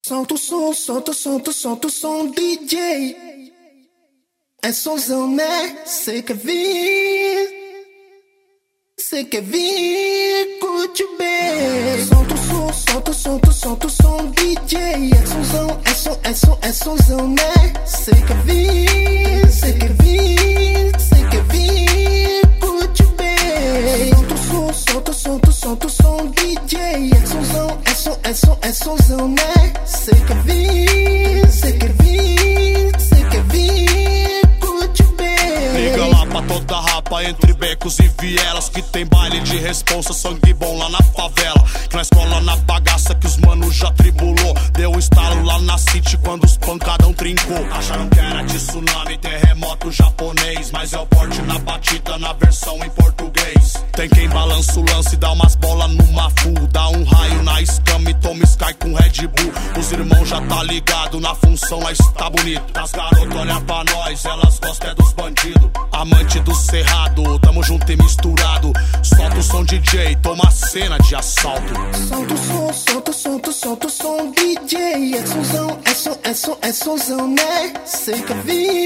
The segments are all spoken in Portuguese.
Solta o som, solta o som, DJ. É somzão, né? Cê quer vir, curte bem. Solta o som, DJ. É somzão, é somzão, né? Cê quer vir, curte bem. Solta o som, DJ. É somzão, né? Cê quer vir, curte bem. Liga lá pra toda rapa entre becos e vielas, que tem baile de responsa, sangue bom lá na favela. Que na escola, na bagaça que os manos já tribulou. Deu um estalo lá na city quando os pancadão trincou. Acharam que era de tsunami, terremoto japonês, mas é o porte na batida, na versão em português. Tem quem balança o lance, dá umas bolas numa full, dá um raio na escama e toma Sky com Red Bull. Os irmãos já tá ligado na função, lá está bonito. As garotas olham pra nós, elas gostam é dos bandidos. Amante do cerrado, tamo junto e misturado. Solta o som, DJ, toma cena de assalto. Solta o som, DJ. É somzão, né? Cê quer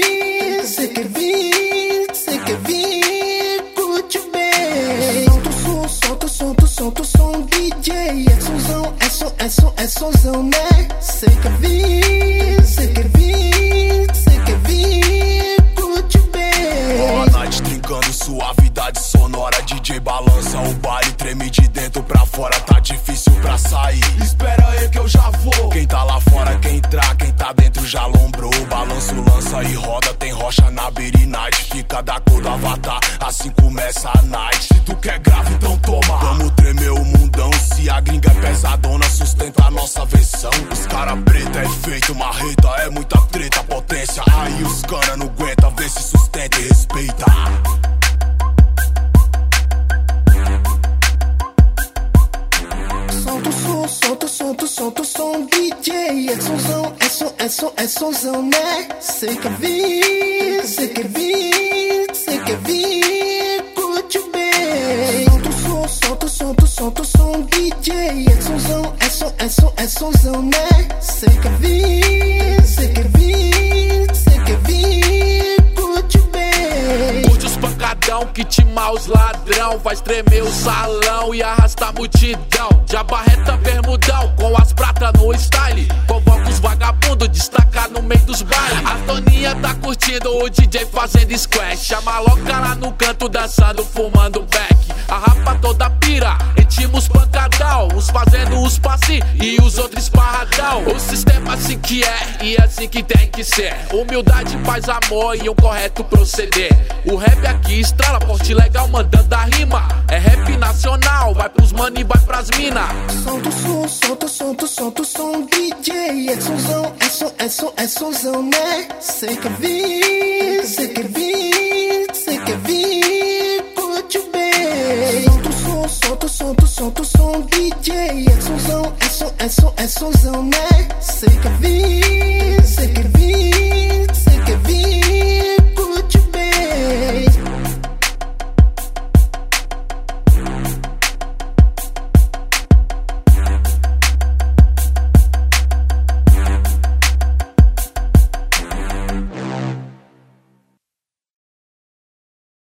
vir, curte bem. Solta o som, DJ. É somzão, né? Cê quer vir, curte bem. Boa noite, trincando suavidade sonora. DJ balança o baile, treme de dentro pra fora. Tá difícil pra sair, espera aí que eu já vou. Quem tá lá fora quer entrar, quem tá dentro já lombrou. Balanço, lança e roda, tem rocha na Berry Night. Fica da cor do avatar, assim começa a night. Se tu quer grave, então toma. Vamos tremer o mundão, se a gringa é pesadona, sustenta a nossa versão. Os cara preta é feito marreta, é muita treta, potência. Aí os cana não aguenta, vê se sustenta e respeita. Solta o som, DJ. É somzão, né? Cê quer vir, curte bem. Solta o som, DJ. É somzão, né? Cê quer vir, curte bem. Curte os pancadão que te os ladrão, faz tremer o salão e arrasta a multidão. De abarreta bermudão com as pratas no style. Convoca os vagabundos, destaca no meio dos bailes. A Toninha tá curtindo o DJ fazendo squash. A maloca lá no canto dançando, fumando back. A rapa toda pira, intimos pancadão. Uns fazendo os passi e os outros esparradão. O sistema assim que é e assim que tem que ser. Humildade, paz, amor e um correto proceder. O rap aqui estrala, porte legal mandando a rima. É rap nacional, vai pros mano e vai pras mina. Solta o som, DJ. É somzão, né? Cê quer vir, curte bem. Solta o som, DJ. É somzão, né? Cê quer vir,